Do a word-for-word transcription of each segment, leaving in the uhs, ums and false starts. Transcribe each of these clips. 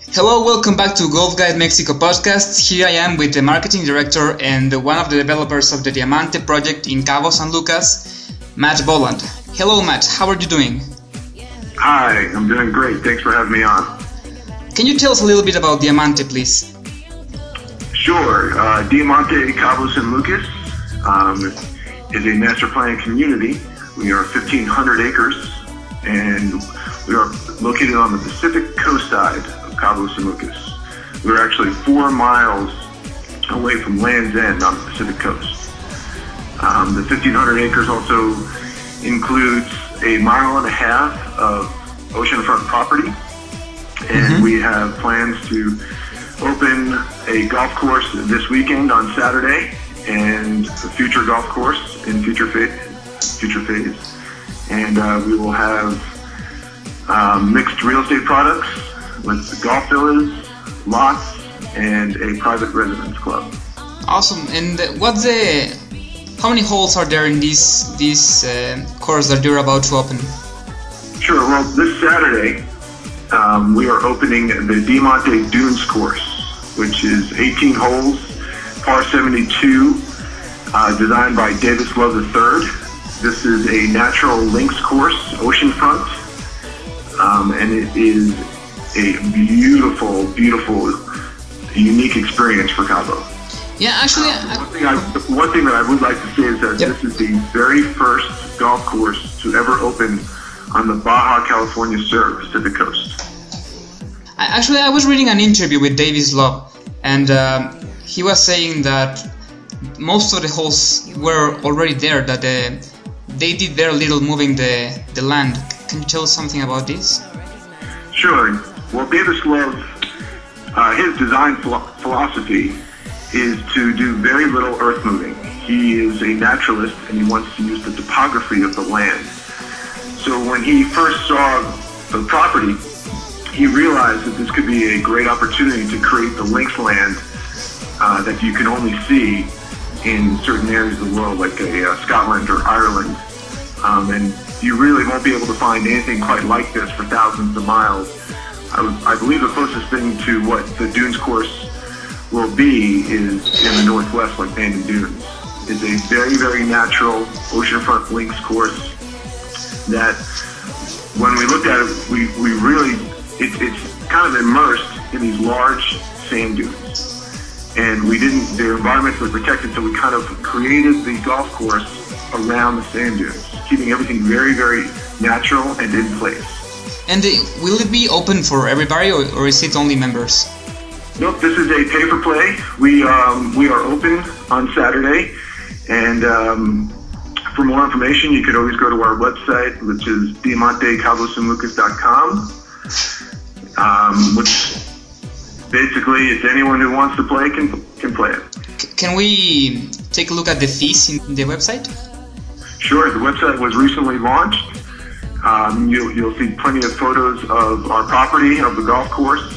Hello, welcome back to Golf Guide Mexico podcast. Here I am with the marketing director and one of the developers of the Diamante project in Cabo San Lucas, Matt Boland. Hello Matt, how are you doing? Hi, I'm doing great. Thanks for having me on. Can you tell us a little bit about Diamante, please? Sure. Uh, Diamante Cabo San Lucas um, is a master plan community. We are fifteen hundred acres and we are located on the Pacific coast side of Cabo San Lucas. We're actually four miles away from Land's End on the Pacific coast. Um, the fifteen hundred acres also includes a mile and a half of oceanfront property, and mm-hmm. we have plans to open a golf course this weekend on Saturday and a future golf course in future phase. Future phase. And uh, we will have um, mixed real estate products with golf villas, lots, and a private residence club. Awesome. And what's the how many holes are there in this this uh, course that you're about to open? Sure. Well, this Saturday um, we are opening the Diamante Dunes course, which is eighteen holes, par seventy-two, uh, designed by Davis Love the third. This is a natural links course, oceanfront, um, and it is a beautiful, beautiful, unique experience for Cabo. Yeah, actually, um, one, thing I, one thing that I would like to say is that yep. this is the very first golf course to ever open on the Baja California Sur Pacific Coast. I, actually, I was reading an interview with Davis Love, and um, he was saying that most of the holes were already there, that the, they did very little moving the, the land. Can you tell us something about this? Sure. Well, Davis Love, uh, his design philo- philosophy is to do very little earth moving. He is a naturalist and he wants to use the topography of the land. So when he first saw the property, he realized that this could be a great opportunity to create the links land uh, that you can only see in certain areas of the world, like a, uh, Scotland or Ireland. Um, and you really won't be able to find anything quite like this for thousands of miles. I, I believe the closest thing to what the Dunes course will be is in the northwest, like Bandon Dunes. It's a very, very natural oceanfront links course that when we looked at it, we, we really, it, it's kind of immersed in these large sand dunes. And we didn't, the environments were protected, so we kind of created the golf course around the sand dunes, keeping everything very, very natural and in place. And uh, will it be open for everybody, or, or is it only members? Nope, this is a pay-for-play. We um, we are open on Saturday, and um, for more information, you could always go to our website, which is diamante cabo san lucas dot com, um, which basically, it's anyone who wants to play can can play it. C- can we take a look at the fees in the website? Sure. The website was recently launched. Um, you'll, you'll see plenty of photos of our property, of the golf course.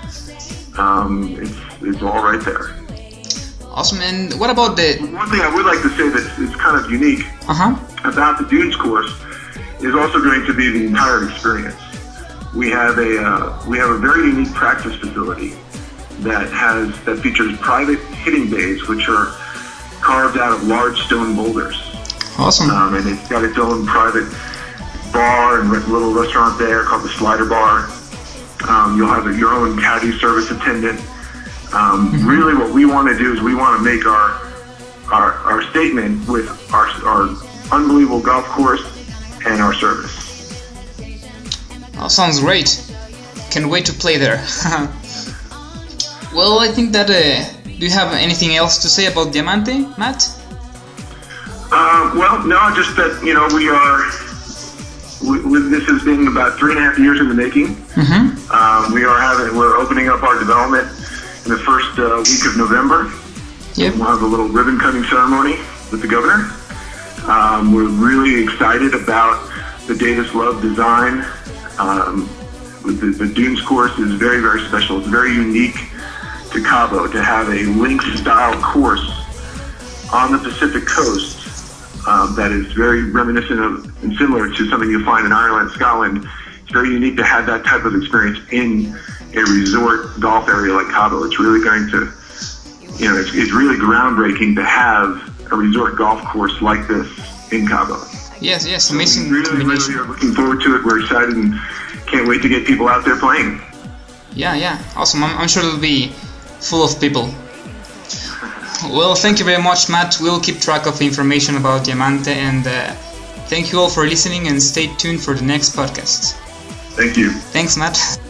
Um, it's, it's all right there. Awesome. And what about the... One thing I would like to say that is kind of unique uh-huh. about the Dunes course is also going to be the entire experience. We have a uh, we have a very unique practice facility that has that features private hitting bays, which are carved out of large stone boulders. Awesome. Um, and it's got its own private bar and little restaurant there called the Slider Bar. Um, you'll have a, your own caddy service attendant. Um, mm-hmm. Really what we want to do is we want to make our, our our statement with our, our unbelievable golf course and our service. Oh, sounds great. Can't wait to play there. Well, I think that... Uh, do you have anything else to say about Diamante, Matt? Uh, well, no, just that, you know, we are... We, we, this has been about three and a half years in the making. Mm-hmm. Um, we are having... We're opening up our development in the first uh, week of November. Yep. We'll have a little ribbon cutting ceremony with the governor. Um, we're really excited about the Davis Love design. Um, the, the Dunes course is very, very special. It's very unique to Cabo to have a links-style course on the Pacific coast um, that is very reminiscent of and similar to something you'll find in Ireland, Scotland, it's very unique to have that type of experience in a resort golf area like Cabo. It's really going to, you know, it's, it's really groundbreaking to have a resort golf course like this in Cabo. Yes, yes, amazing so we really, combination. really are looking forward to it. We're excited and can't wait to get people out there playing. Yeah, yeah, awesome. I'm, I'm sure it'll be full of people. Well, thank you very much, Matt. We'll keep track of information about Diamante, and uh, thank you all for listening, and stay tuned for the next podcast. Thank you. Thanks, Matt.